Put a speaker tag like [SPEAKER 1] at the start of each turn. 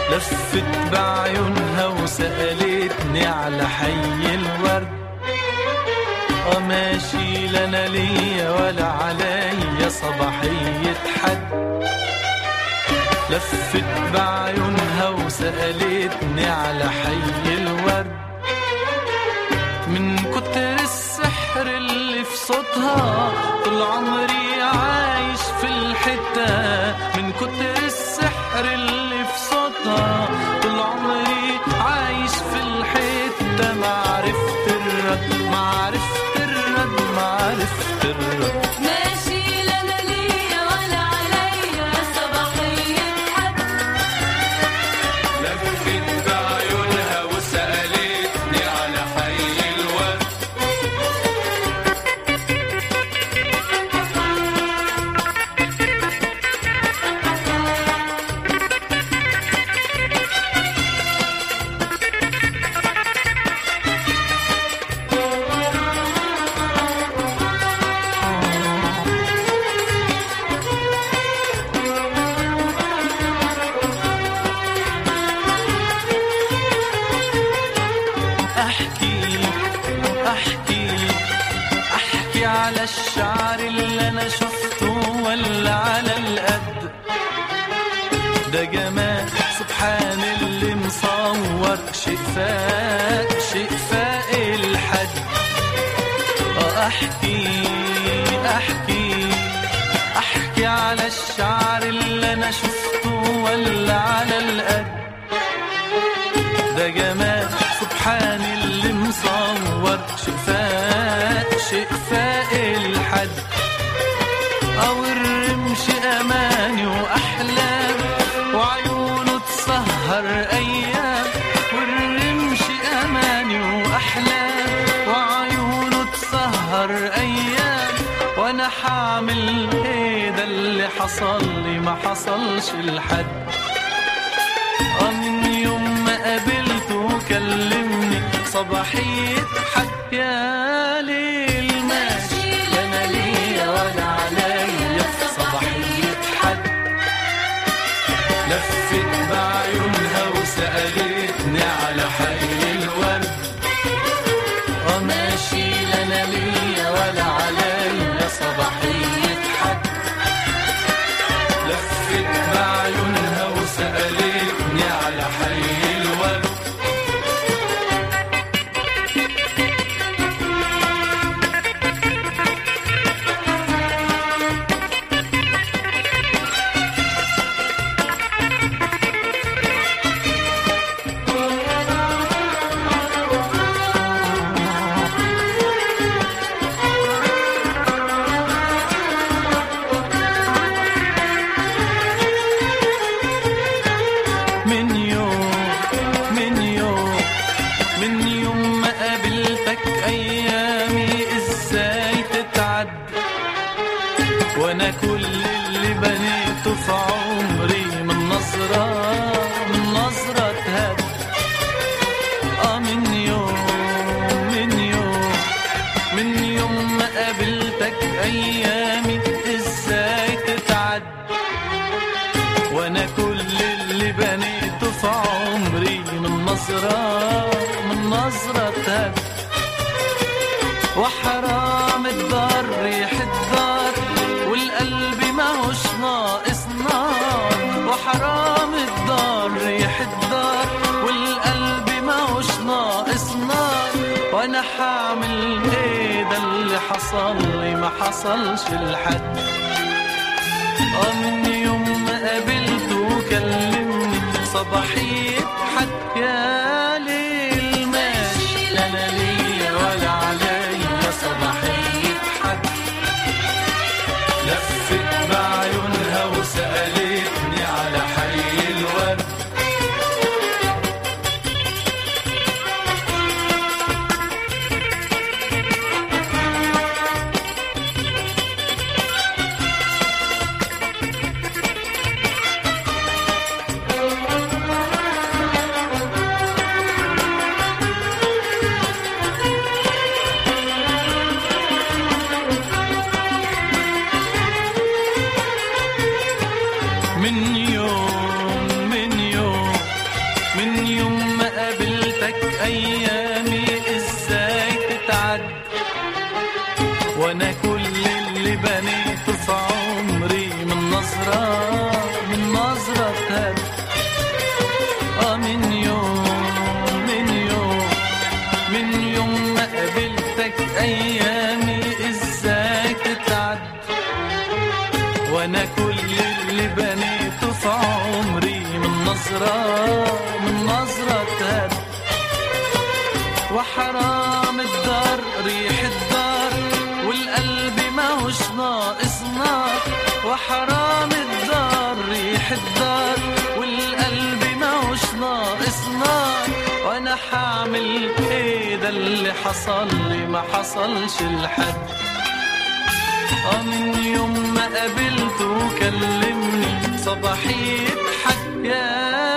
[SPEAKER 1] لفت بعيونها وسألتني على حي الورد. ماشي لنا ليا ولا عليا صباحية حد. لفت بعيونها وسألتني على حي الورد. من كتر السحر اللي في صوتها طول عمري عايش في الحتة. من كتر السحر اللي في صوتها طول عمري عايش في الحتة. ما عرفت الرد ما عرفت الرد ما عرفت الرد.
[SPEAKER 2] ماشي لنا ليا ولا عليا صباحية حد.
[SPEAKER 1] لفت بعيونها وسألتني على حي الورد. أحكي على الشعر اللي أنا شفته ولا على القد. ده جمال سبحان اللي مصور شيء فاق الحد. أحكي على الشعر اللي أنا شفته ولا على القد. ده جمال سبحان اللي مصور شيء فاق الحد. أو الرمش أماني وأحلام وعيونه تسهر أيام. والرمش أماني وأحلام وعيونه تسهر أيام. وأنا حامل إيه ده اللي حصل لي ما حصلش لحد. من يوم ما قابلته كلمني صباحية حد. يا ليل ماشي لنا ليا ولا عليا صباحية حد. لفت بعيونها وسألتني على حي الورد. ماشي لنا ليا ولا عليا صباحية حد. لفت بعيونها وسألتني على حي الورد. من يوم ما قابلتك أيامي إزاي تتعد. وأنا كل اللي بنيته في عمري من نظرة تهد. من يوم ما قابلتك أيامي إزاي تتعد. وأنا كل اللي بنيته في عمري من نظرة تهد. وحرام الدار ريح الدار والقلب ماهوش ناقص نار. وحرام الدار ريح الدار والقلب ماهوش ناقص نار. وانا حامل ايه ده اللي حصل لي ما حصلش لحد. من يوم ما قابلته كلمني صباحية حد. يا ليل ماشي لنا ليا ولا عليا صباحية حد. لفت بعيونها وسألتني على حي الورد. من نظرة تهد. وحرام الدار ريح الدار والقلب ماهوش ناقص نار. وحرام الدار ريح الدار والقلب ماهوش ناقص نار. وانا حعمل ايه ده اللي حصل لي ما حصلش لحد. من يوم ما قابلته وكلمني صباحي يضحك يا